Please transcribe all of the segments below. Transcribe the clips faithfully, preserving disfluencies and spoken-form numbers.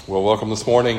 Well, welcome this morning.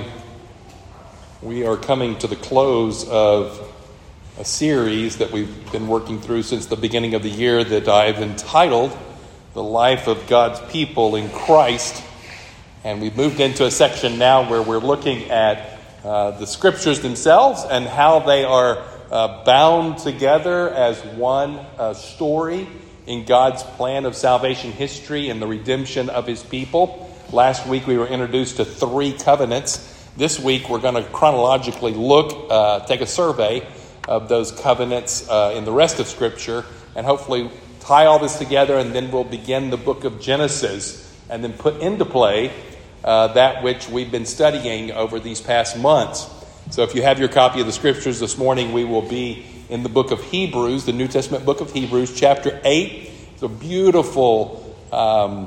We are coming to the close of a series that we've been working through since the beginning of the year that I've entitled The Life of God's People in Christ. And we've moved into a section now where we're looking at uh, the scriptures themselves and how they are uh, bound together as one uh, story in God's plan of salvation history and the redemption of his people. Last week we were introduced to three covenants. This week we're going to chronologically look, uh, take a survey of those covenants uh, in the rest of Scripture and hopefully tie all this together, and then we'll begin the book of Genesis and then put into play uh, that which we've been studying over these past months. So if you have your copy of the Scriptures this morning, we will be in the book of Hebrews, the New Testament book of Hebrews, chapter eight. It's a beautiful Um,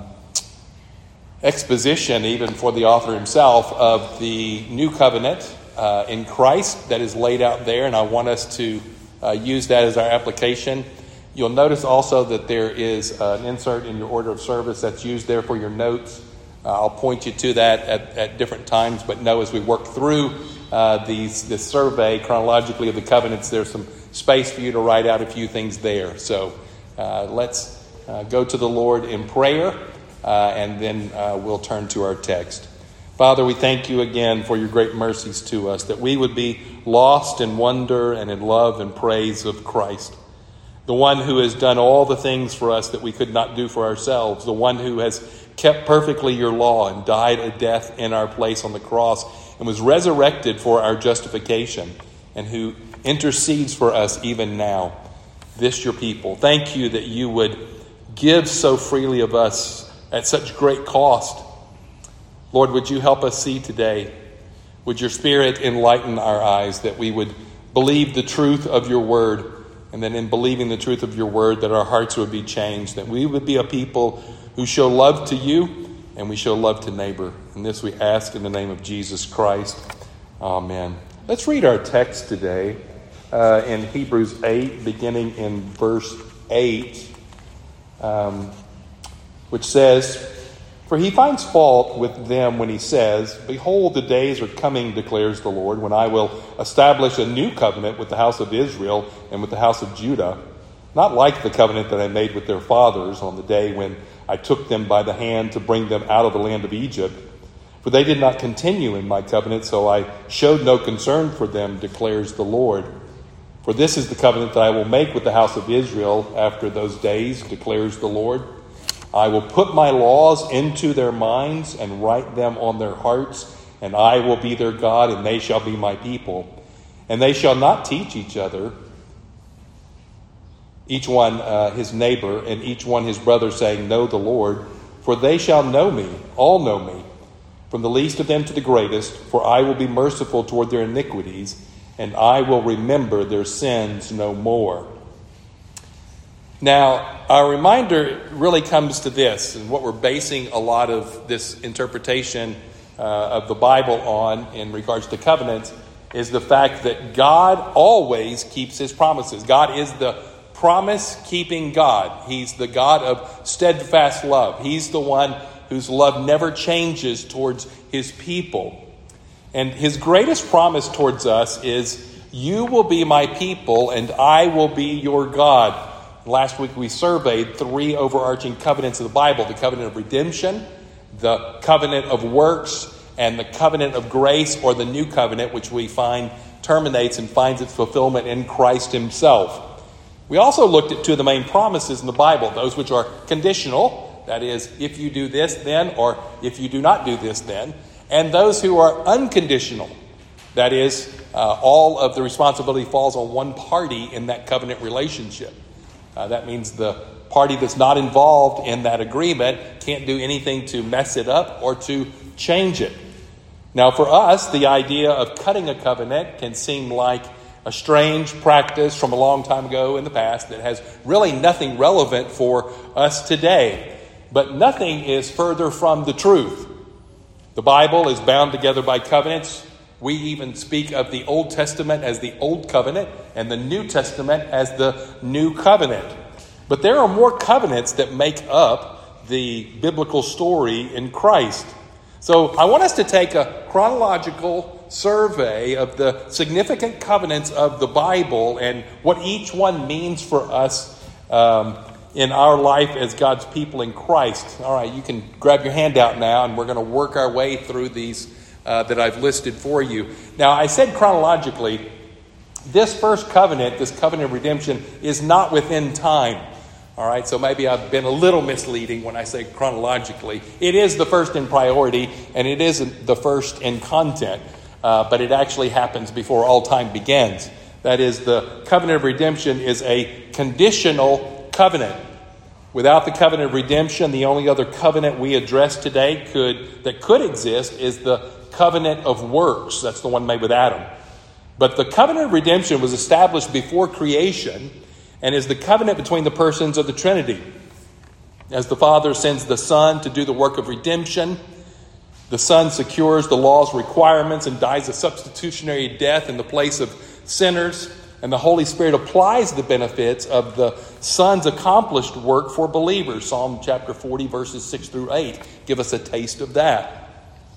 exposition, even for the author himself, of the new covenant uh, in Christ that is laid out there, and I want us to uh, use that as our application. You'll notice also that there is uh, an insert in your order of service that's used there for your notes. Uh, I'll point you to that at, at different times, but know as we work through uh, these this survey chronologically of the covenants, there's some space for you to write out a few things there. So uh, let's uh, go to the Lord in prayer. Uh, and then uh, we'll turn to our text. Father, we thank you again for your great mercies to us, that we would be lost in wonder and in love and praise of Christ, the one who has done all the things for us that we could not do for ourselves, the one who has kept perfectly your law and died a death in our place on the cross and was resurrected for our justification, and who intercedes for us even now, this your people. Thank you that you would give so freely of us at such great cost. Lord, would you help us see today? Would your Spirit enlighten our eyes, that we would believe the truth of your word, and then in believing the truth of your word, that our hearts would be changed, that we would be a people who show love to you and we show love to neighbor. And this we ask in the name of Jesus Christ. Amen. Let's read our text today uh, in Hebrews eight, beginning in verse eight. Um, which says, "For he finds fault with them when he says, 'Behold, the days are coming, declares the Lord, when I will establish a new covenant with the house of Israel and with the house of Judah, not like the covenant that I made with their fathers on the day when I took them by the hand to bring them out of the land of Egypt. For they did not continue in my covenant, so I showed no concern for them, declares the Lord. For this is the covenant that I will make with the house of Israel after those days, declares the Lord. I will put my laws into their minds and write them on their hearts, and I will be their God, and they shall be my people. And they shall not teach each other, each one uh, his neighbor, and each one his brother, saying, Know the Lord, for they shall know me, all know me, from the least of them to the greatest, for I will be merciful toward their iniquities, and I will remember their sins no more.'" Now, our reminder really comes to this, and what we're basing a lot of this interpretation uh, of the Bible on in regards to covenants is the fact that God always keeps his promises. God is the promise-keeping God. He's the God of steadfast love. He's the one whose love never changes towards his people. And his greatest promise towards us is, "You will be my people, and I will be your God." Last week we surveyed three overarching covenants of the Bible: the covenant of redemption, the covenant of works, and the covenant of grace, or the new covenant, which we find terminates and finds its fulfillment in Christ himself. We also looked at two of the main promises in the Bible, those which are conditional, that is, if you do this, then, or if you do not do this, then, and those who are unconditional, that is, uh, all of the responsibility falls on one party in that covenant relationship. Uh, that means the party that's not involved in that agreement can't do anything to mess it up or to change it. Now, for us, the idea of cutting a covenant can seem like a strange practice from a long time ago in the past that has really nothing relevant for us today. But nothing is further from the truth. The Bible is bound together by covenants. We even speak of the Old Testament as the Old Covenant and the New Testament as the New Covenant. But there are more covenants that make up the biblical story in Christ. So I want us to take a chronological survey of the significant covenants of the Bible and what each one means for us um, in our life as God's people in Christ. All right, you can grab your handout now, and we're going to work our way through these uh, that I've listed for you. Now, I said chronologically, this first covenant, this covenant of redemption, is not within time. All right, so maybe I've been a little misleading when I say chronologically. It is the first in priority, and it isn't the first in content, uh, but it actually happens before all time begins. That is, the covenant of redemption is a conditional covenant. Without the covenant of redemption, the only other covenant we address today could that could exist is the covenant of works. That's the one made with Adam. But the covenant of redemption was established before creation and is the covenant between the persons of the Trinity. As the Father sends the Son to do the work of redemption, the Son secures the law's requirements and dies a substitutionary death in the place of sinners, and the Holy Spirit applies the benefits of the Son's accomplished work for believers. Psalm chapter forty, verses six through eight give us a taste of that.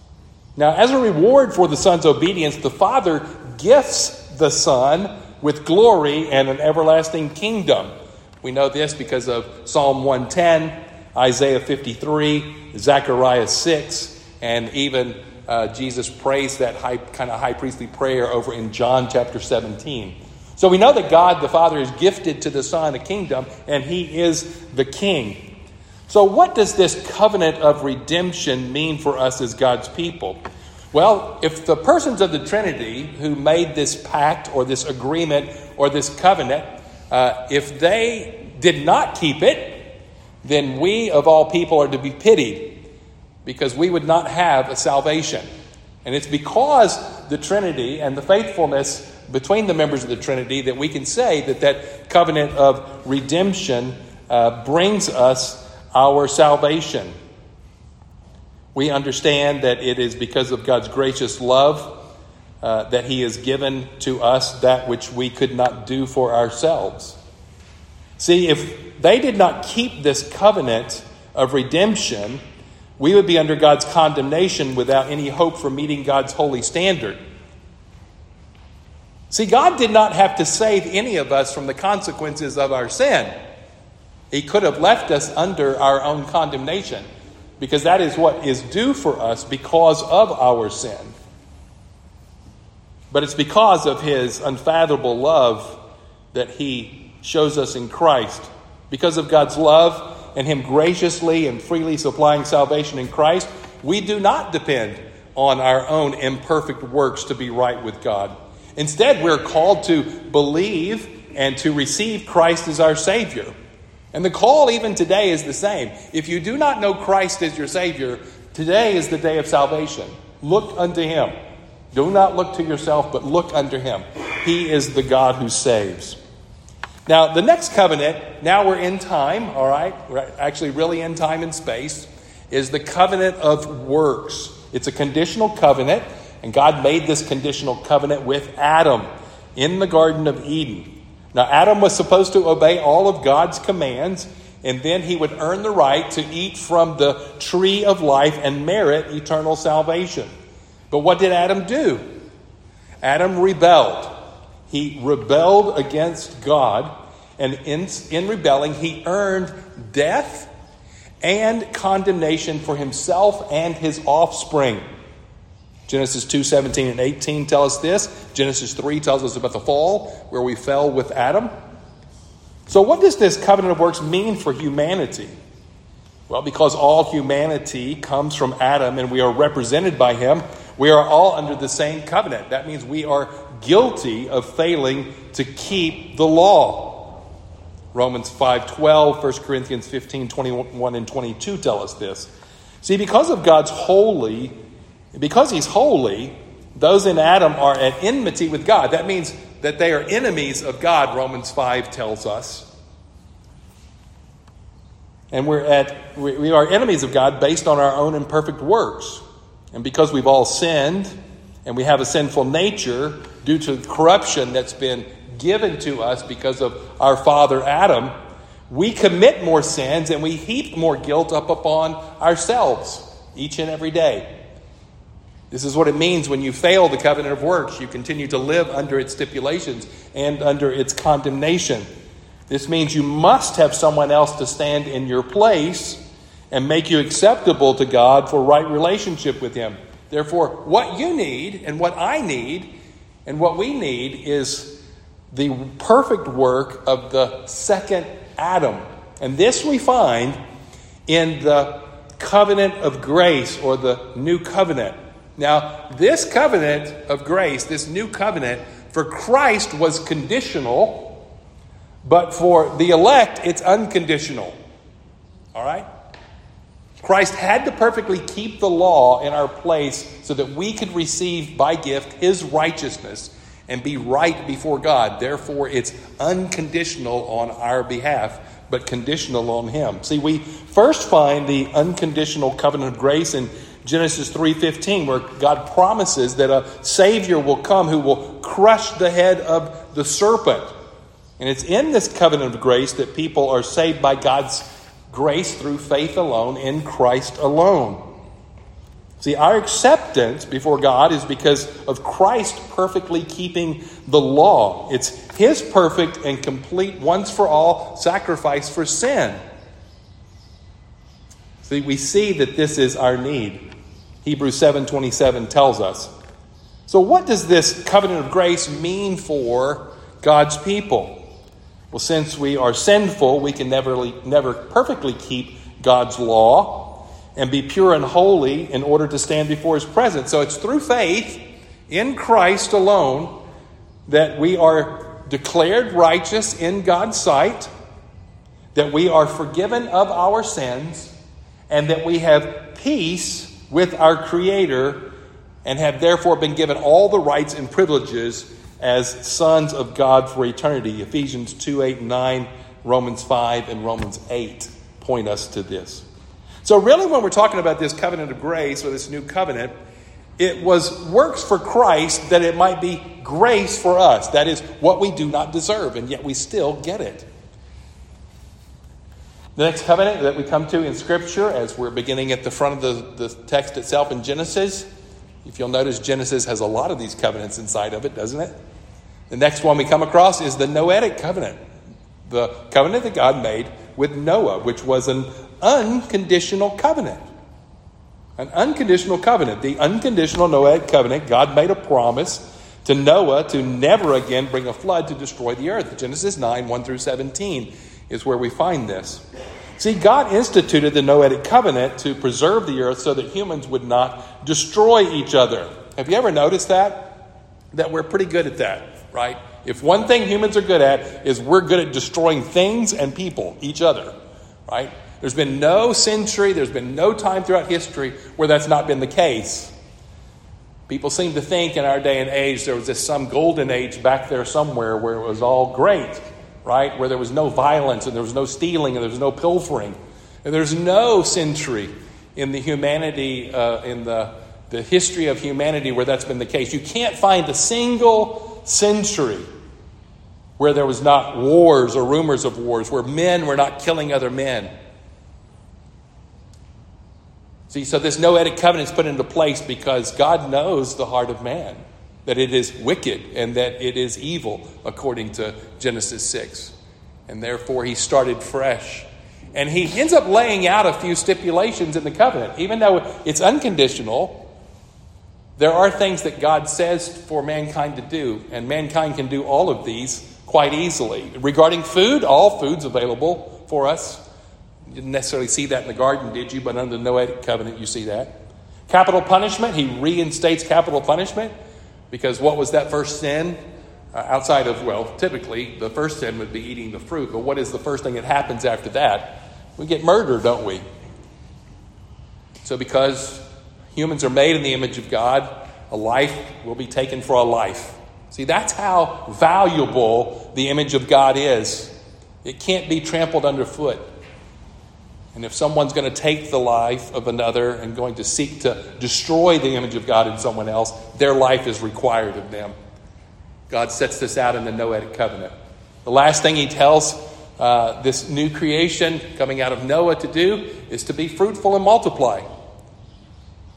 Now, as a reward for the Son's obedience, the Father gifts the Son with glory and an everlasting kingdom. We know this because of Psalm one ten, Isaiah fifty-three, Zechariah six, and even uh, Jesus prays that high, kind of high priestly prayer over in John chapter seventeen. So we know that God the Father is gifted to the Son a kingdom, and he is the king. So what does this covenant of redemption mean for us as God's people? Well, if the persons of the Trinity who made this pact or this agreement or this covenant, uh, if they did not keep it, then we of all people are to be pitied, because we would not have a salvation. And it's because the Trinity and the faithfulness between the members of the Trinity that we can say that that covenant of redemption uh, brings us our salvation. We understand that it is because of God's gracious love uh, that he has given to us that which we could not do for ourselves. See, if they did not keep this covenant of redemption, we would be under God's condemnation without any hope for meeting God's holy standard. See, God did not have to save any of us from the consequences of our sin. He could have left us under our own condemnation, because that is what is due for us because of our sin. But it's because of his unfathomable love that he shows us in Christ. Because of God's love and him graciously and freely supplying salvation in Christ, we do not depend on our own imperfect works to be right with God. Instead, we're called to believe and to receive Christ as our Savior. And the call even today is the same. If you do not know Christ as your Savior, today is the day of salvation. Look unto him. Do not look to yourself, but look unto him. He is the God who saves. Now, the next covenant, now we're in time, all right? We're actually really in time and space, is the covenant of works. It's a conditional covenant, and God made this conditional covenant with Adam in the Garden of Eden. Now, Adam was supposed to obey all of God's commands, and then he would earn the right to eat from the tree of life and merit eternal salvation. But what did Adam do? Adam rebelled. He rebelled against God, and in, in rebelling, he earned death and condemnation for himself and his offspring. Genesis two, seventeen and eighteen tell us this. Genesis three tells us about the fall, where we fell with Adam. So what does this covenant of works mean for humanity? Well, because all humanity comes from Adam and we are represented by him, we are all under the same covenant. That means we are guilty of failing to keep the law. Romans five twelve, First Corinthians fifteen, twenty-one and twenty-two tell us this. See, because of God's holy Because he's holy, those in Adam are at enmity with God. That means that they are enemies of God, Romans five tells us. And we're at we are enemies of God based on our own imperfect works. And because we've all sinned and we have a sinful nature due to corruption that's been given to us because of our father Adam, we commit more sins and we heap more guilt up upon ourselves each and every day. This is what it means when you fail the covenant of works. You continue to live under its stipulations and under its condemnation. This means you must have someone else to stand in your place and make you acceptable to God for right relationship with Him. Therefore, what you need and what I need and what we need is the perfect work of the second Adam. And this we find in the covenant of grace, or the new covenant. Now, this covenant of grace, this new covenant, for Christ was conditional, but for the elect, it's unconditional. All right? Christ had to perfectly keep the law in our place so that we could receive by gift His righteousness and be right before God. Therefore, it's unconditional on our behalf, but conditional on Him. See, we first find the unconditional covenant of grace in Genesis three fifteen, where God promises that a Savior will come who will crush the head of the serpent. And it's in this covenant of grace that people are saved by God's grace through faith alone, in Christ alone. See, our acceptance before God is because of Christ perfectly keeping the law. It's His perfect and complete, once for all, sacrifice for sin. See, we see that this is our need. Hebrews seven twenty-seven tells us. So what does this covenant of grace mean for God's people? Well, since we are sinful, we can never, never perfectly keep God's law and be pure and holy in order to stand before His presence. So it's through faith in Christ alone that we are declared righteous in God's sight, that we are forgiven of our sins, and that we have peace with our Creator, and have therefore been given all the rights and privileges as sons of God for eternity. Ephesians two, eight, and nine, Romans five, and Romans eight point us to this. So really, when we're talking about this covenant of grace, or this new covenant, it was works for Christ that it might be grace for us. That is what we do not deserve, and yet we still get it. The next covenant that we come to in Scripture, as we're beginning at the front of the, the text itself in Genesis, if you'll notice, Genesis has a lot of these covenants inside of it, doesn't it? The next one we come across is the Noahic covenant. The covenant that God made with Noah, which was an unconditional covenant. An unconditional covenant. The unconditional Noahic covenant, God made a promise to Noah to never again bring a flood to destroy the earth. Genesis nine, one through seventeen is where we find this. See, God instituted the Noahic covenant to preserve the earth so that humans would not destroy each other. Have you ever noticed that? That we're pretty good at that, right? If one thing humans are good at is we're good at destroying things and people, each other, right? There's been no century, there's been no time throughout history where that's not been the case. People seem to think in our day and age there was just some golden age back there somewhere where it was all great, right? Where there was no violence and there was no stealing and there was no pilfering. And there's no century in the humanity, uh, in the, the history of humanity where that's been the case. You can't find a single century where there was not wars or rumors of wars, where men were not killing other men. See, so this Noahic covenant is put into place because God knows the heart of man, that it is wicked and that it is evil, according to Genesis six. And therefore he started fresh. And he ends up laying out a few stipulations in the covenant. Even though it's unconditional, there are things that God says for mankind to do. And mankind can do all of these quite easily. Regarding food, all food's available for us. You didn't necessarily see that in the garden, did you? But under the Noahic covenant, you see that. Capital punishment, he reinstates capital punishment. Because what was that first sin? Uh, outside of, well, typically the first sin would be eating the fruit. But what is the first thing that happens after that? We get murdered, don't we? So because humans are made in the image of God, a life will be taken for a life. See, that's how valuable the image of God is. It can't be trampled underfoot. And if someone's going to take the life of another and going to seek to destroy the image of God in someone else, their life is required of them. God sets this out in the Noahic covenant. The last thing he tells uh, this new creation coming out of Noah to do is to be fruitful and multiply.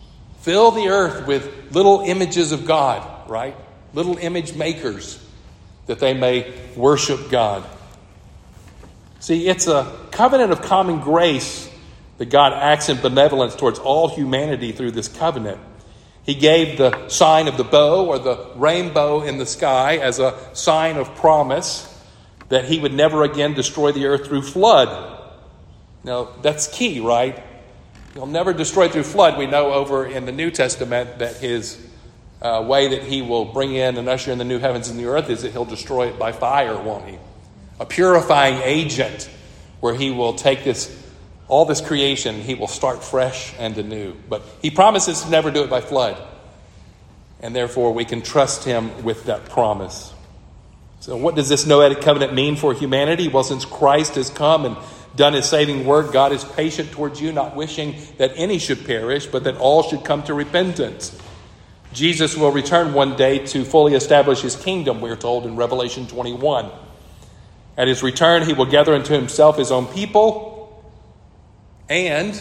Fill the earth with little images of God, right? Little image makers, that they may worship God. See, it's a covenant of common grace that God acts in benevolence towards all humanity through this covenant. He gave the sign of the bow or the rainbow in the sky as a sign of promise that he would never again destroy the earth through flood. Now, that's key, right? He'll never destroy through flood. We know over in the New Testament that his uh, way that he will bring in and usher in the new heavens and the earth is that he'll destroy it by fire, won't he? A purifying agent where he will take this, all this creation, he will start fresh and anew. But he promises to never do it by flood. And therefore we can trust him with that promise. So what does this Noahic covenant mean for humanity? Well, since Christ has come and done his saving work, God is patient towards you, not wishing that any should perish, but that all should come to repentance. Jesus will return one day to fully establish his kingdom, we're told in Revelation twenty-one. At his return, he will gather unto himself his own people, and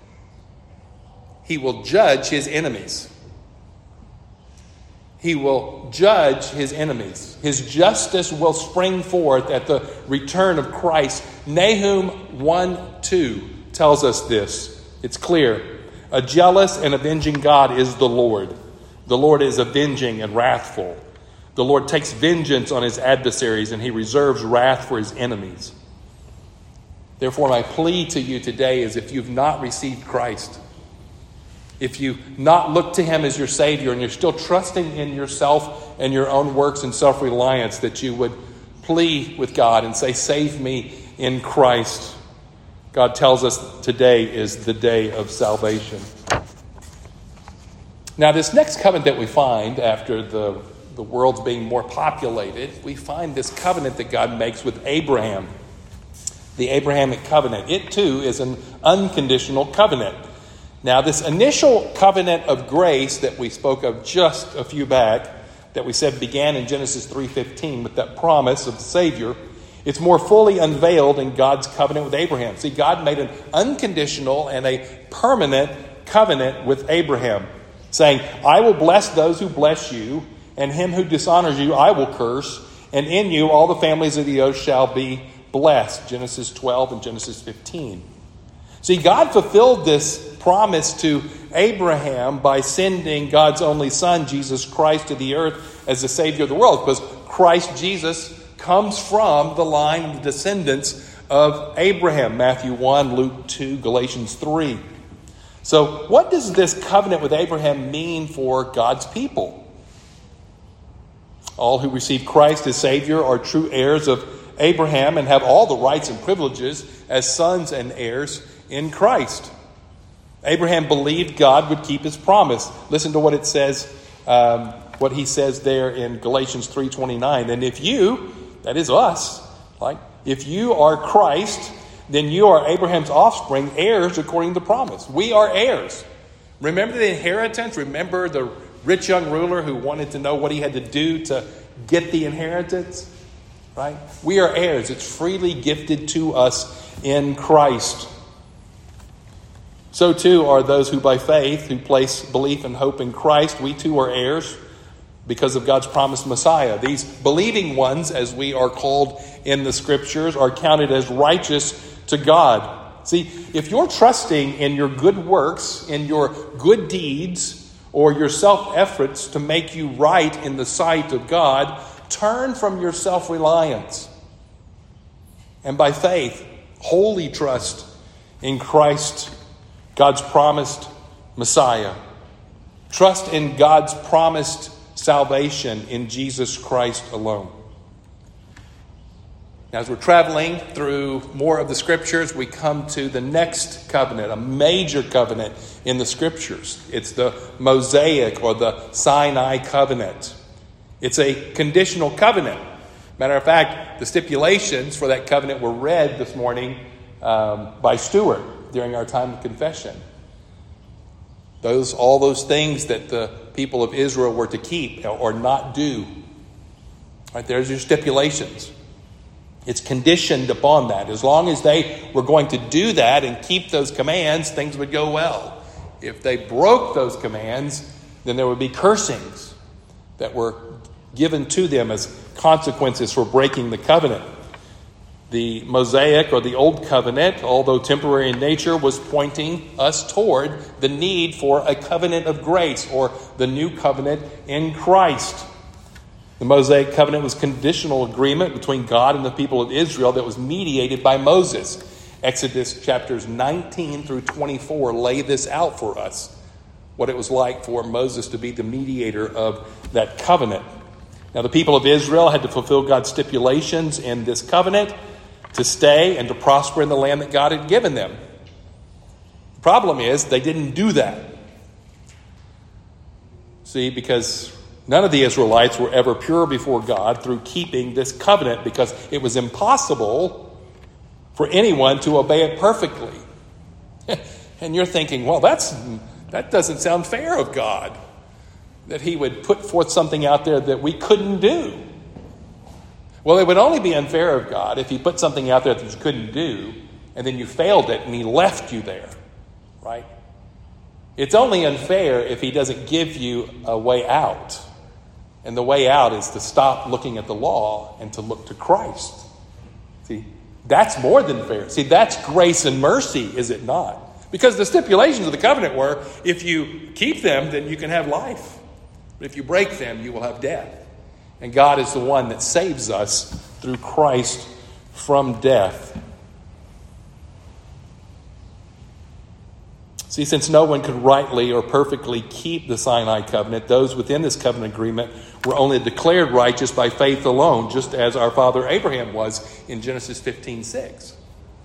he will judge his enemies. He will judge his enemies. His justice will spring forth at the return of Christ. Nahum one two tells us this. It's clear. A jealous and avenging God is the Lord. The Lord is avenging and wrathful. The Lord takes vengeance on his adversaries, and he reserves wrath for his enemies. Therefore, my plea to you today is, if you've not received Christ, if you not look to him as your Savior, and you're still trusting in yourself and your own works and self-reliance, that you would plead with God and say, save me in Christ. God tells us today is the day of salvation. Now, this next covenant that we find after the, the world's being more populated, we find this covenant that God makes with Abraham. The Abrahamic covenant. It too is an unconditional covenant. Now, this initial covenant of grace that we spoke of just a few back, that we said began in Genesis three fifteen with that promise of the Savior, it's more fully unveiled in God's covenant with Abraham. See, God made an unconditional and a permanent covenant with Abraham, saying, I will bless those who bless you, and him who dishonors you I will curse, and in you all the families of the earth shall be blessed. Genesis twelve and Genesis fifteen. See, God fulfilled this promise to Abraham by sending God's only Son, Jesus Christ, to the earth as the Savior of the world, because Christ Jesus comes from the line of the descendants of Abraham. Matthew one, Luke two, Galatians three. So what does this covenant with Abraham mean for God's people? All who receive Christ as Savior are true heirs of Abraham and have all the rights and privileges as sons and heirs in Christ. Abraham believed God would keep his promise. Listen to what it says, um, what he says there in Galatians three twenty-nine. And if you, that is us, like if you are Christ, then you are Abraham's offspring, heirs according to promise. We are heirs. Remember the inheritance? Remember the rich young ruler who wanted to know what he had to do to get the inheritance? Right? We are heirs. It's freely gifted to us in Christ. So too are those who by faith, who place belief and hope in Christ. We too are heirs because of God's promised Messiah. These believing ones, as we are called in the Scriptures, are counted as righteous to God. See, if you're trusting in your good works, in your good deeds, or your self-efforts to make you right in the sight of God, turn from your self-reliance. And by faith, wholly trust in Christ, God's promised Messiah. Trust in God's promised salvation in Jesus Christ alone. Now, as we're traveling through more of the Scriptures, we come to the next covenant, a major covenant in the Scriptures. It's the Mosaic or the Sinai covenant. It's a conditional covenant. Matter of fact, the stipulations for that covenant were read this morning um, by Stuart during our time of confession. Those, all those things that the people of Israel were to keep or not do. Right, there's your stipulations. It's conditioned upon that. As long as they were going to do that and keep those commands, things would go well. If they broke those commands, then there would be cursings that were given to them as consequences for breaking the covenant. The Mosaic or the Old Covenant, although temporary in nature, was pointing us toward the need for a covenant of grace, or the new covenant in Christ. The Mosaic covenant was a conditional agreement between God and the people of Israel that was mediated by Moses. Exodus chapters nineteen through twenty-four lay this out for us, what it was like for Moses to be the mediator of that covenant. Now, the people of Israel had to fulfill God's stipulations in this covenant to stay and to prosper in the land that God had given them. The problem is they didn't do that. See, because none of the Israelites were ever pure before God through keeping this covenant, because it was impossible for anyone to obey it perfectly. And you're thinking, well, that's that doesn't sound fair of God, that he would put forth something out there that we couldn't do. Well, it would only be unfair of God if he put something out there that you couldn't do, and then you failed it and he left you there, right? It's only unfair if he doesn't give you a way out. And the way out is to stop looking at the law and to look to Christ. See, that's more than fair. See, that's grace and mercy, is it not? Because the stipulations of the covenant were, if you keep them, then you can have life. But if you break them, you will have death. And God is the one that saves us through Christ from death. See, since no one could rightly or perfectly keep the Sinai covenant, those within this covenant agreement were only declared righteous by faith alone, just as our father Abraham was in Genesis fifteen six.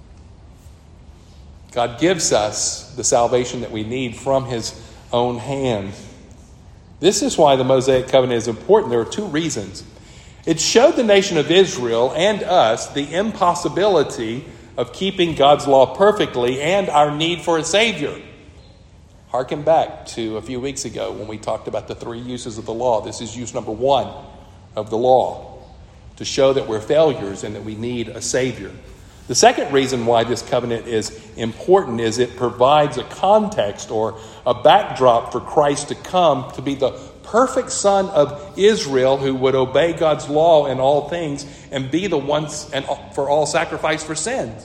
God gives us the salvation that we need from his own hand. This is why the Mosaic covenant is important. There are two reasons. It showed the nation of Israel and us the impossibility of keeping God's law perfectly and our need for a Savior. Harken back to a few weeks ago when we talked about the three uses of the law. This is use number one of the law, to show that we're failures and that we need a Savior. The second reason why this covenant is important is it provides a context or a backdrop for Christ to come to be the perfect Son of Israel who would obey God's law in all things and be the once and for all sacrifice for sins.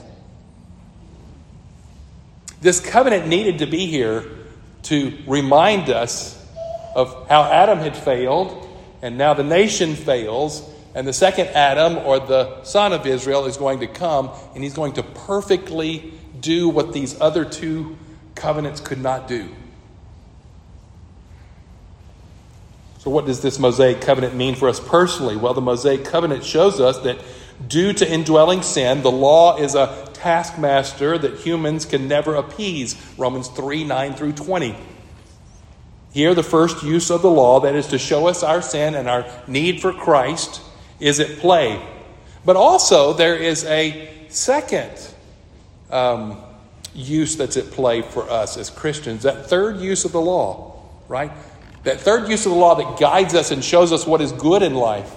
This covenant needed to be here to remind us of how Adam had failed, and now the nation fails, and the second Adam, or the son of Israel, is going to come, and he's going to perfectly do what these other two covenants could not do. So what does this Mosaic covenant mean for us personally? Well, the Mosaic covenant shows us that due to indwelling sin, the law is a taskmaster that humans can never appease. Romans three, nine through twenty. Here, the first use of the law, that is to show us our sin and our need for Christ, is at play. But also there is a second um, use that's at play for us as Christians. That third use of the law, right? That third use of the law that guides us and shows us what is good in life.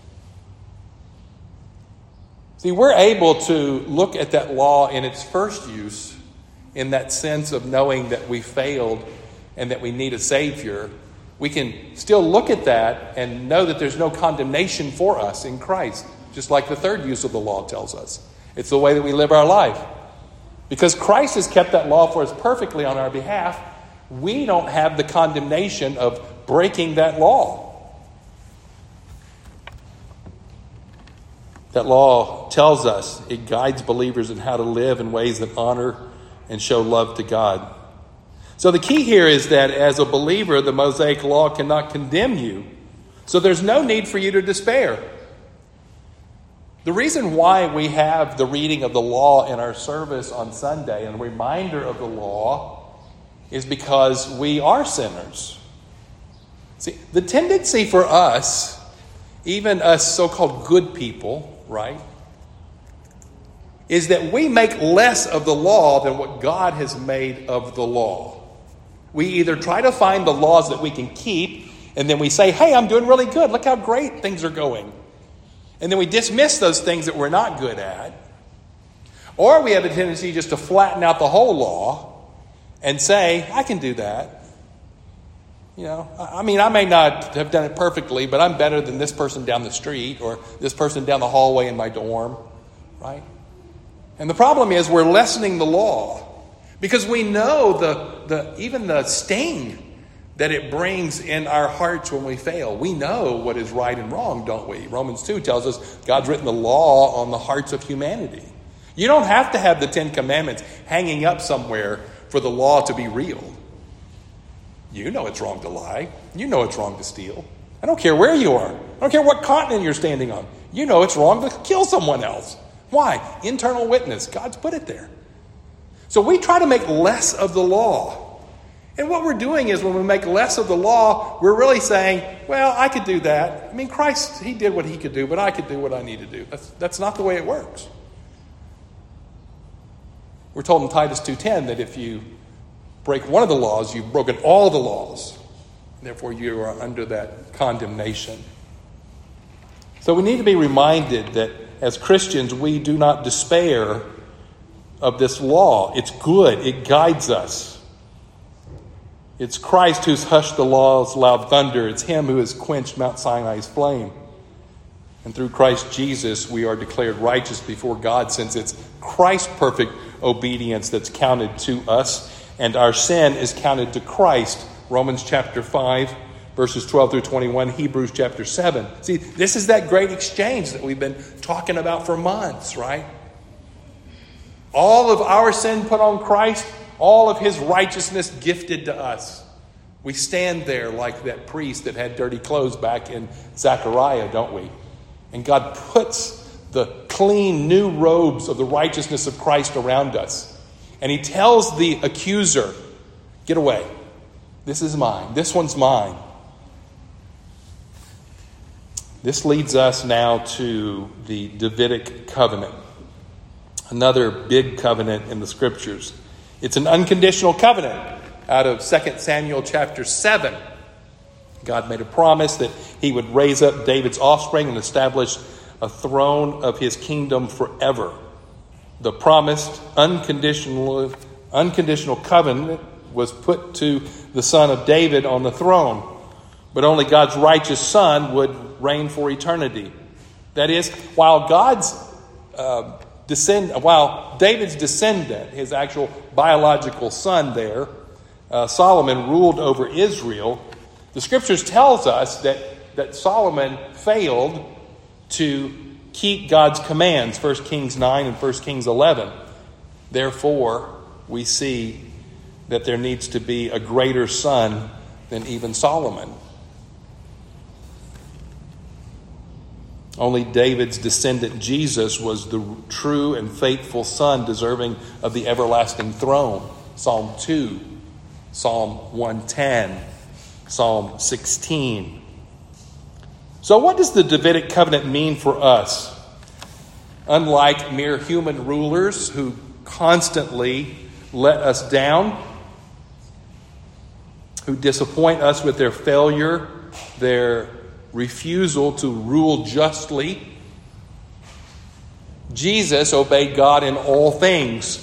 See, we're able to look at that law in its first use, in that sense of knowing that we failed and that we need a Savior. We can still look at that and know that there's no condemnation for us in Christ, just like the third use of the law tells us. It's the way that we live our life. Because Christ has kept that law for us perfectly on our behalf, we don't have the condemnation of breaking that law. That law tells us, it guides believers in how to live in ways that honor and show love to God. So the key here is that as a believer, the Mosaic law cannot condemn you. So there's no need for you to despair. The reason why we have the reading of the law in our service on Sunday and a reminder of the law is because we are sinners. See, the tendency for us, even us so-called good people, right, is that we make less of the law than what God has made of the law. We either try to find the laws that we can keep, and then we say, hey, I'm doing really good. Look how great things are going. And then we dismiss those things that we're not good at. Or we have a tendency just to flatten out the whole law and say, I can do that. You know, I mean, I may not have done it perfectly, but I'm better than this person down the street or this person down the hallway in my dorm, right? And the problem is we're lessening the law because we know the, the even the sting that it brings in our hearts when we fail. We know what is right and wrong, don't we? Romans two tells us God's written the law on the hearts of humanity. You don't have to have the Ten Commandments hanging up somewhere for the law to be real. You know it's wrong to lie. You know it's wrong to steal. I don't care where you are. I don't care what continent you're standing on. You know it's wrong to kill someone else. Why? Internal witness. God's put it there. So we try to make less of the law. And what we're doing is when we make less of the law, we're really saying, well, I could do that. I mean, Christ, he did what he could do, but I could do what I need to do. That's, that's not the way it works. We're told in Titus two ten that if you break one of the laws, you've broken all the laws. Therefore, you are under that condemnation. So we need to be reminded that as Christians, we do not despair of this law. It's good. It guides us. It's Christ who's hushed the law's loud thunder. It's him who has quenched Mount Sinai's flame. And through Christ Jesus, we are declared righteous before God, since it's Christ's perfect obedience that's counted to us, and our sin is counted to Christ. Romans chapter five, verses twelve through twenty-one, Hebrews chapter seven. See, this is that great exchange that we've been talking about for months, right? All of our sin put on Christ, all of his righteousness gifted to us. We stand there like that priest that had dirty clothes back in Zechariah, don't we? And God puts the clean new robes of the righteousness of Christ around us. And he tells the accuser, get away. This is mine. This one's mine. This leads us now to the Davidic covenant. Another big covenant in the scriptures. It's an unconditional covenant out of Second Samuel chapter seven. God made a promise that he would raise up David's offspring and establish a throne of his kingdom forever. The promised unconditional, unconditional covenant was put to the son of David on the throne. But only God's righteous son would reign for eternity. That is, while God's uh, descend, while David's descendant, his actual biological son there, uh, Solomon, ruled over Israel, the scriptures tells us that, that Solomon failed to keep God's commands, First Kings nine and First Kings eleven. Therefore, we see that there needs to be a greater son than even Solomon. Only David's descendant Jesus was the true and faithful son deserving of the everlasting throne. Psalm two, Psalm one ten, Psalm sixteen. So what does the Davidic covenant mean for us? Unlike mere human rulers who constantly let us down, who disappoint us with their failure, their refusal to rule justly, Jesus obeyed God in all things.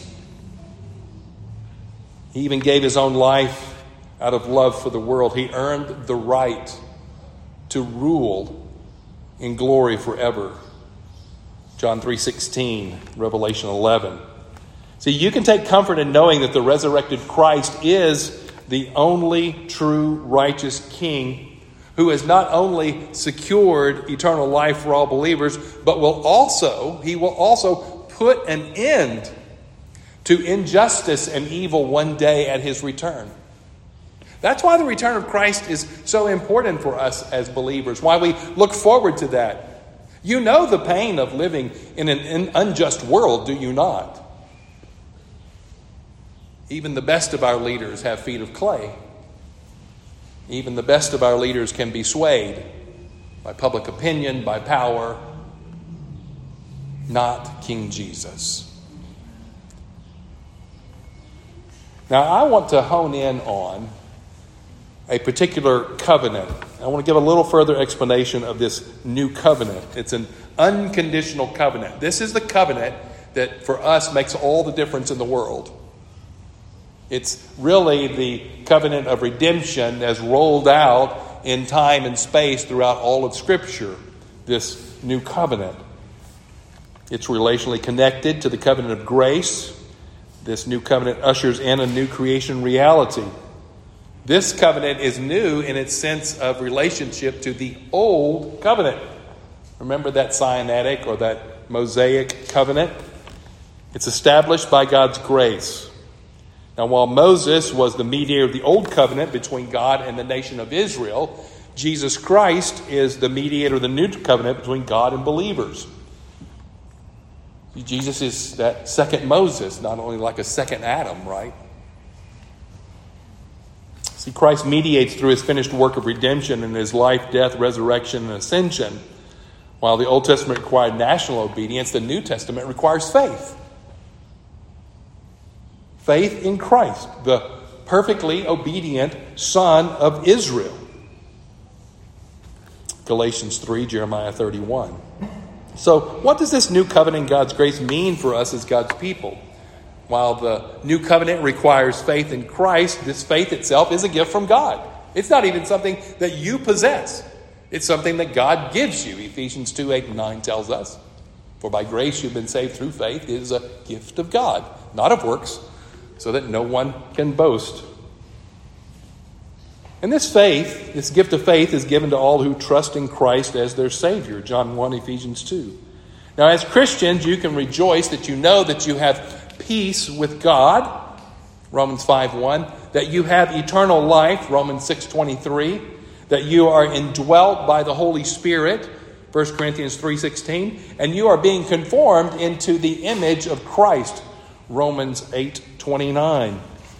He even gave his own life out of love for the world. He earned the right to rule in glory forever. John three sixteen, Revelation eleven. See, you can take comfort in knowing that the resurrected Christ is the only true righteous King who has not only secured eternal life for all believers, but will also, he will also put an end to injustice and evil one day at his return. That's why the return of Christ is so important for us as believers, why we look forward to that. You know the pain of living in an unjust world, do you not? Even the best of our leaders have feet of clay. Even the best of our leaders can be swayed by public opinion, by power. Not King Jesus. Now, I want to hone in on a particular covenant. I want to give a little further explanation of this new covenant. It's an unconditional covenant. This is the covenant that for us makes all the difference in the world. It's really the covenant of redemption as rolled out in time and space throughout all of Scripture, this new covenant. It's relationally connected to the covenant of grace. This new covenant ushers in a new creation reality. This covenant is new in its sense of relationship to the old covenant. Remember that Sinaitic or that Mosaic covenant? It's established by God's grace. Now, while Moses was the mediator of the old covenant between God and the nation of Israel, Jesus Christ is the mediator of the new covenant between God and believers. See, Jesus is that second Moses, not only like a second Adam, right? See, Christ mediates through his finished work of redemption in his life, death, resurrection, and ascension. While the Old Testament required national obedience, the New Testament requires faith. Faith in Christ, the perfectly obedient Son of Israel. Galatians three, Jeremiah thirty-one. So, what does this new covenant in God's grace mean for us as God's people? While the new covenant requires faith in Christ, this faith itself is a gift from God. It's not even something that you possess. It's something that God gives you. Ephesians two, eight, and nine tells us, "For by grace you've been saved through faith. It is a gift of God, not of works, so that no one can boast." And this faith, this gift of faith, is given to all who trust in Christ as their Savior. John one, Ephesians two. Now, as Christians, you can rejoice that you know that you have peace with God, Romans five, one. That you have eternal life, Romans six, twenty-three. That you are indwelt by the Holy Spirit, First Corinthians three, sixteen. And you are being conformed into the image of Christ, Romans eight, twenty-nine.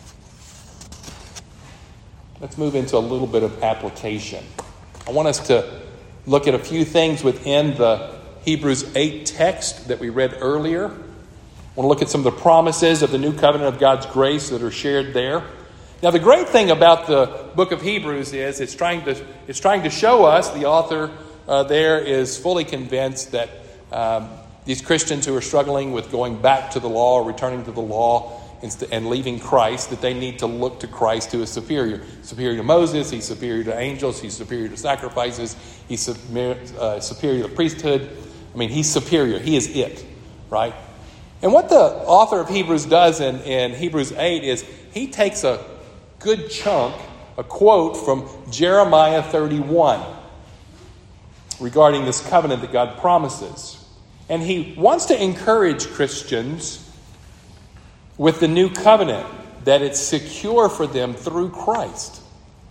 Let's move into a little bit of application. I want us to look at a few things within the Hebrews eight text that we read earlier. I want to look at some of the promises of the new covenant of God's grace that are shared there. Now, the great thing about the book of Hebrews is it's trying to it's trying to show us, the author uh, there is fully convinced that um, these Christians who are struggling with going back to the law or returning to the law and leaving Christ, that they need to look to Christ, who is superior. Superior to Moses, he's superior to angels, he's superior to sacrifices, he's uh, superior to priesthood. I mean, he's superior. He is it, right? And what the author of Hebrews does in, in Hebrews eight is he takes a good chunk, a quote from Jeremiah thirty-one regarding this covenant that God promises. And he wants to encourage Christians with the new covenant, that it's secure for them through Christ.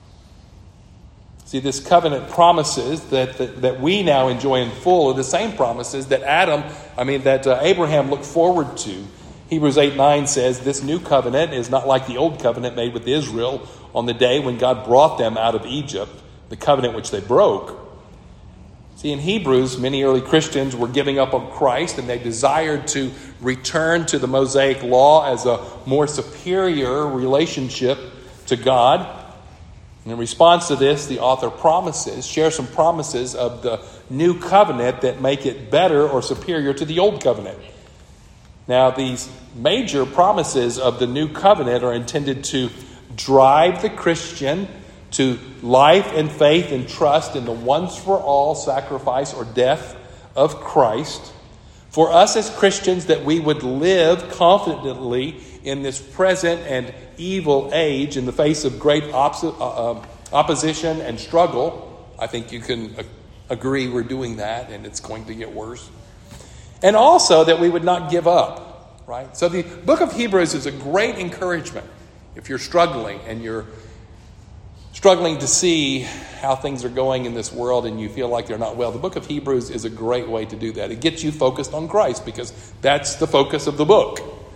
See, this covenant promises that, that, that we now enjoy in full are the same promises that Adam, I mean, that uh, Abraham looked forward to. Hebrews eight, nine says, "This new covenant is not like the old covenant made with Israel on the day when God brought them out of Egypt, the covenant which they broke." See, in Hebrews, many early Christians were giving up on Christ, and they desired to return to the Mosaic law as a more superior relationship to God. And in response to this, the author promises, shares some promises of the new covenant that make it better or superior to the old covenant. Now, these major promises of the new covenant are intended to drive the Christian to life and faith and trust in the once-for-all sacrifice or death of Christ. For us as Christians, that we would live confidently in this present and evil age in the face of great oppo- uh, opposition and struggle. I think you can uh, agree we're doing that, and it's going to get worse. And also that we would not give up, right? So the book of Hebrews is a great encouragement if you're struggling and you're struggling to see how things are going in this world and you feel like they're not well. The book of Hebrews is a great way to do that. It gets you focused on Christ because that's the focus of the book.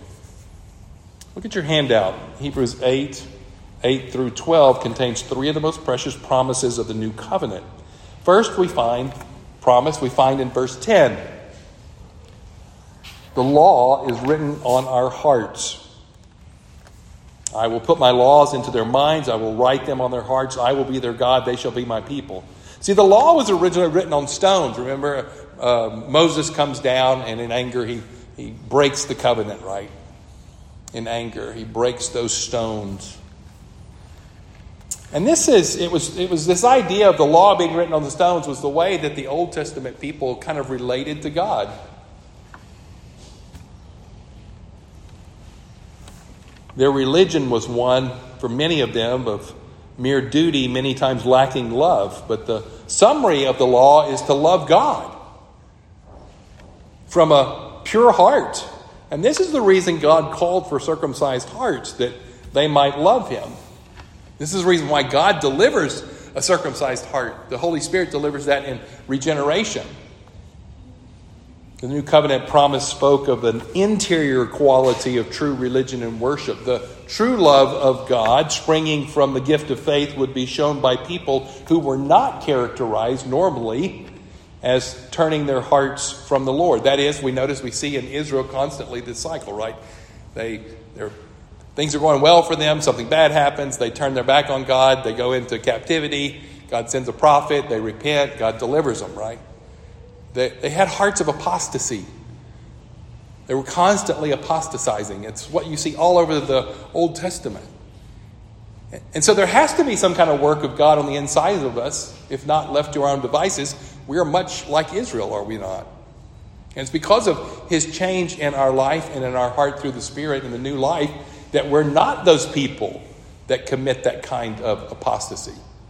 Look at your handout. Hebrews eight, eight through twelve contains three of the most precious promises of the new covenant. First, we find promise we find in verse ten. The law is written on our hearts. I will put my laws into their minds. I will write them on their hearts. I will be their God. They shall be my people. See, the law was originally written on stones. Remember, uh, Moses comes down and in anger he, he breaks the covenant, right? in anger. He breaks those stones. And this is, it was, it was this idea of the law being written on the stones was the way that the Old Testament people kind of related to God. Their religion was one, for many of them, of mere duty, many times lacking love. But the summary of the law is to love God from a pure heart. And this is the reason God called for circumcised hearts, that they might love him. This is the reason why God delivers a circumcised heart. The Holy Spirit delivers that in regeneration. The New Covenant promise spoke of an interior quality of true religion and worship. The true love of God, springing from the gift of faith, would be shown by people who were not characterized normally as turning their hearts from the Lord. That is, we notice we see in Israel constantly this cycle, right? They, they're, things are going well for them, something bad happens, they turn their back on God, they go into captivity, God sends a prophet, they repent, God delivers them, right? They, they had hearts of apostasy. They were constantly apostatizing. It's what you see all over the Old Testament. And so there has to be some kind of work of God on the inside of us. If not left to our own devices, we are much like Israel, are we not? And it's because of his change in our life and in our heart through the Spirit and the new life that we're not those people that commit that kind of apostasy.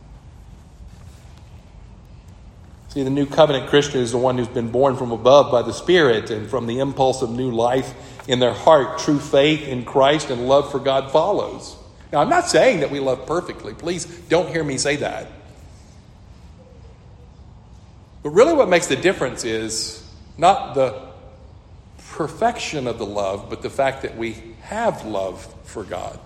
See, the new covenant Christian is the one who's been born from above by the Spirit, and from the impulse of new life in their heart, true faith in Christ and love for God follows. Now, I'm not saying that we love perfectly. Please don't hear me say that. But really what makes the difference is not the perfection of the love, but the fact that we have love for God.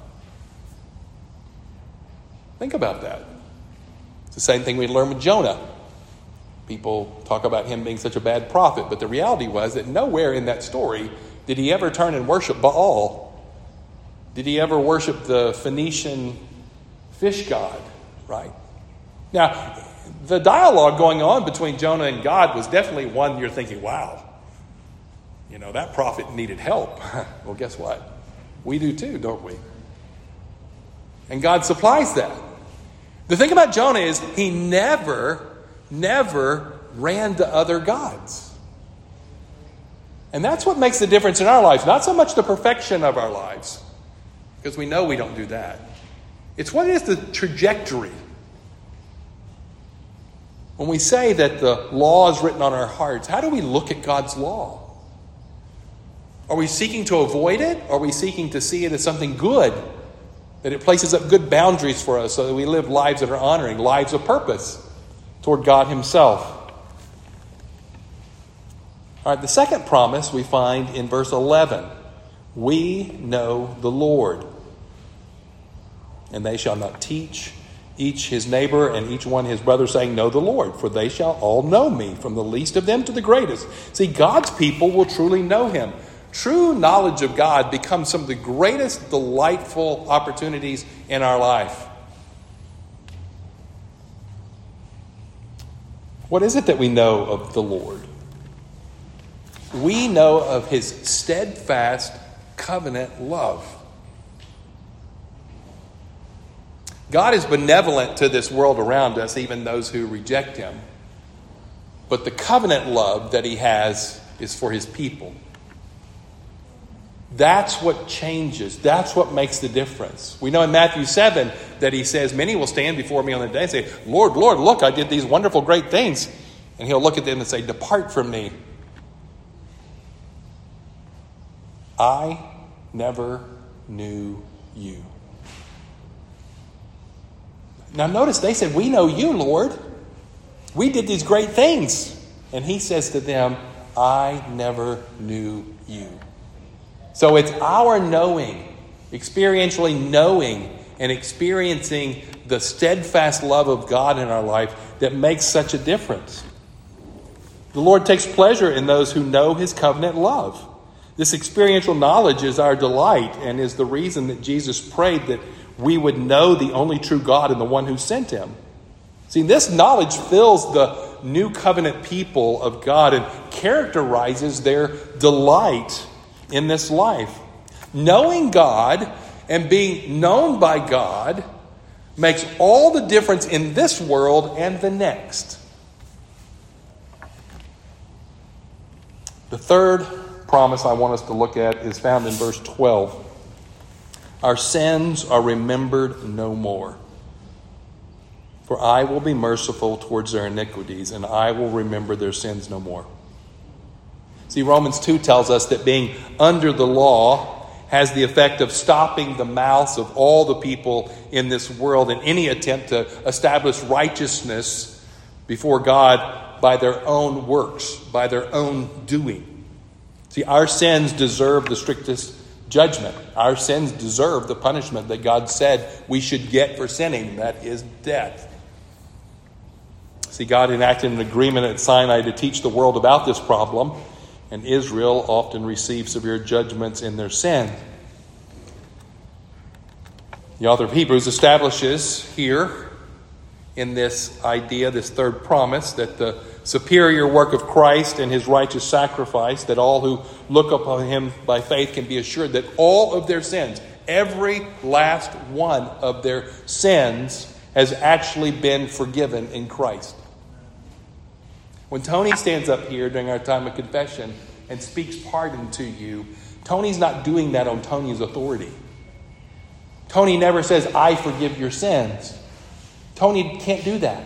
Think about that. It's the same thing we learned with Jonah. People talk about him being such a bad prophet, but the reality was that nowhere in that story did he ever turn and worship Baal. Did he ever worship the Phoenician fish god, right? Now, the dialogue going on between Jonah and God was definitely one you're thinking, wow, you know, that prophet needed help. Well, guess what? We do too, don't we? And God supplies that. The thing about Jonah is he never, never ran to other gods. And that's what makes the difference in our lives. Not so much the perfection of our lives, because we know we don't do that. It's what is the trajectory. When we say that the law is written on our hearts, how do we look at God's law? Are we seeking to avoid it? Or are we seeking to see it as something good? That it places up good boundaries for us so that we live lives that are honoring, lives of purpose toward God himself. All right, the second promise we find in verse eleven. We know the Lord, and they shall not teach each his neighbor and each one his brother, saying, know the Lord, for they shall all know me, from the least of them to the greatest. See, God's people will truly know him. True knowledge of God becomes some of the greatest delightful opportunities in our life. What is it that we know of the Lord? We know of his steadfast covenant love. God is benevolent to this world around us, even those who reject him. But the covenant love that he has is for his people. That's what changes. That's what makes the difference. We know in Matthew seven that he says, many will stand before me on the day and say, Lord, Lord, look, I did these wonderful, great things. And he'll look at them and say, depart from me. I never knew you. Now notice they said, we know you, Lord. We did these great things. And he says to them, I never knew you. So it's our knowing, experientially knowing and experiencing the steadfast love of God in our life that makes such a difference. The Lord takes pleasure in those who know his covenant love. This experiential knowledge is our delight and is the reason that Jesus prayed that we would know the only true God and the one who sent him. See, this knowledge fills the new covenant people of God and characterizes their delight in this life. Knowing God and being known by God makes all the difference in this world and the next. The third promise I want us to look at is found in verse twelve. Our sins are remembered no more. For I will be merciful towards their iniquities, and I will remember their sins no more. See, Romans two tells us that being under the law has the effect of stopping the mouths of all the people in this world in any attempt to establish righteousness before God by their own works, by their own doing. See, our sins deserve the strictest judgment. Our sins deserve the punishment that God said we should get for sinning, that is death. See, God enacted an agreement at Sinai to teach the world about this problem, and Israel often receives severe judgments in their sin. The author of Hebrews establishes here in this idea, this third promise, that the superior work of Christ and his righteous sacrifice, that all who look upon him by faith can be assured that all of their sins, every last one of their sins, has actually been forgiven in Christ. When Tony stands up here during our time of confession and speaks pardon to you, Tony's not doing that on Tony's authority. Tony never says, I forgive your sins. Tony can't do that.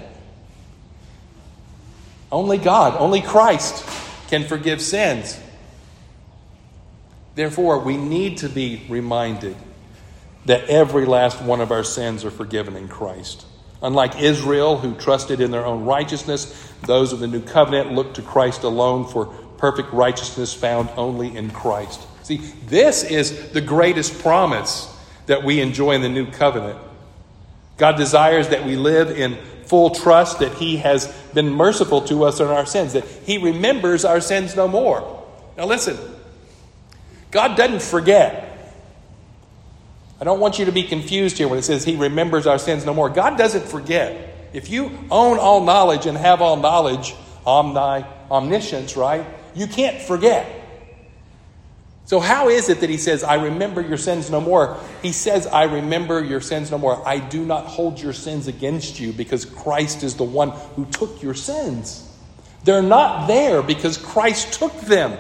Only God, only Christ can forgive sins. Therefore, we need to be reminded that every last one of our sins are forgiven in Christ. Unlike Israel, who trusted in their own righteousness, those of the new covenant look to Christ alone for perfect righteousness found only in Christ. See, this is the greatest promise that we enjoy in the new covenant. God desires that we live in full trust that he has been merciful to us in our sins, that he remembers our sins no more. Now listen, God doesn't forget. I don't want you to be confused here when it says he remembers our sins no more. God doesn't forget. If you own all knowledge and have all knowledge, omni, omniscience, right? You can't forget. So how is it that he says, I remember your sins no more? He says, I remember your sins no more. I do not hold your sins against you because Christ is the one who took your sins. They're not there because Christ took them.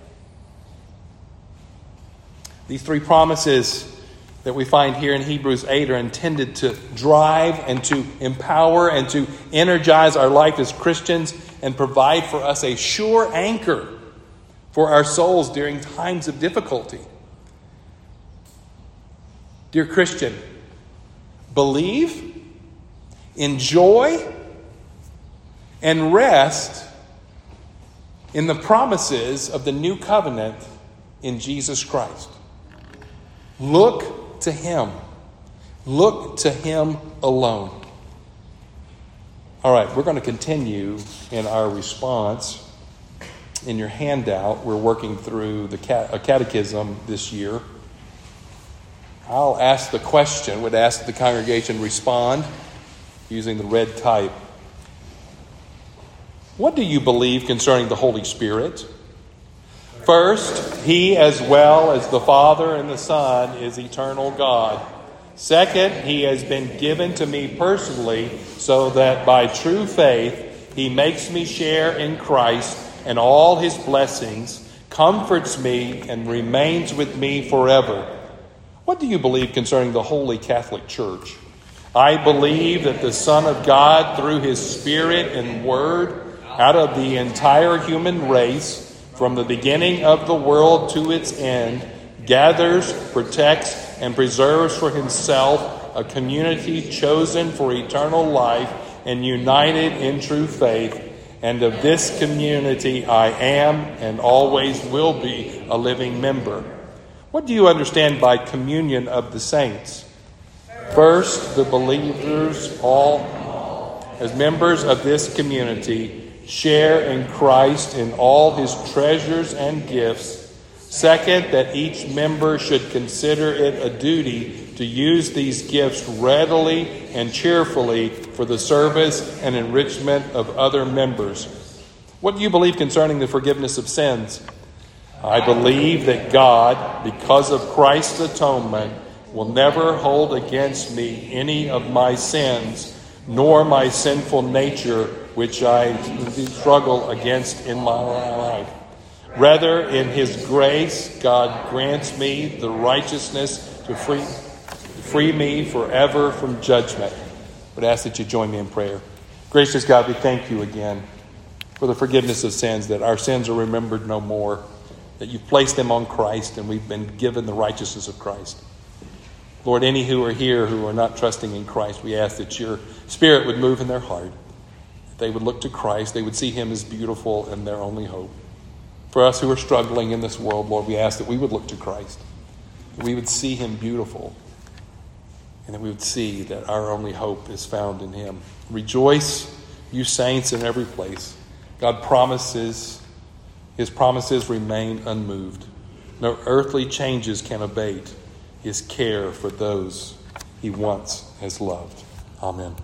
These three promises that we find here in Hebrews eight are intended to drive and to empower and to energize our life as Christians and provide for us a sure anchor for our souls during times of difficulty. Dear Christian, believe, enjoy, and rest in the promises of the new covenant in Jesus Christ. Look to him. Look to him alone. All right, we're going to continue in our response. In your handout, we're working through the catechism this year. I'll ask the question, would ask the congregation respond using the red type. What do you believe concerning the Holy Spirit? First, he as well as the Father and the Son is eternal God. Second, he has been given to me personally so that by true faith he makes me share in Christ and all his blessings, comforts me, and remains with me forever. What do you believe concerning the Holy Catholic Church? I believe that the Son of God, through his Spirit and Word, out of the entire human race, from the beginning of the world to its end, gathers, protects, and preserves for himself a community chosen for eternal life and united in true faith. And of this community I am and always will be a living member. What do you understand by communion of the saints? First, the believers all, as members of this community, share in Christ in all his treasures and gifts. Second, that each member should consider it a duty to use these gifts readily and cheerfully for the service and enrichment of other members. What do you believe concerning the forgiveness of sins? I believe that God, because of Christ's atonement, will never hold against me any of my sins, nor my sinful nature, which I struggle against in my life. Rather, in his grace, God grants me the righteousness to free, free me forever from judgment. But I ask that you join me in prayer. Gracious God, we thank you again for the forgiveness of sins, that our sins are remembered no more, that you've placed them on Christ and we've been given the righteousness of Christ. Lord, any who are here who are not trusting in Christ, we ask that your Spirit would move in their heart. That they would look to Christ. They would see him as beautiful and their only hope. For us who are struggling in this world, Lord, we ask that we would look to Christ. That we would see him beautiful. And that we would see that our only hope is found in him. Rejoice, you saints, in every place. God promises, his promises remain unmoved. No earthly changes can abate his care for those he once has loved. Amen.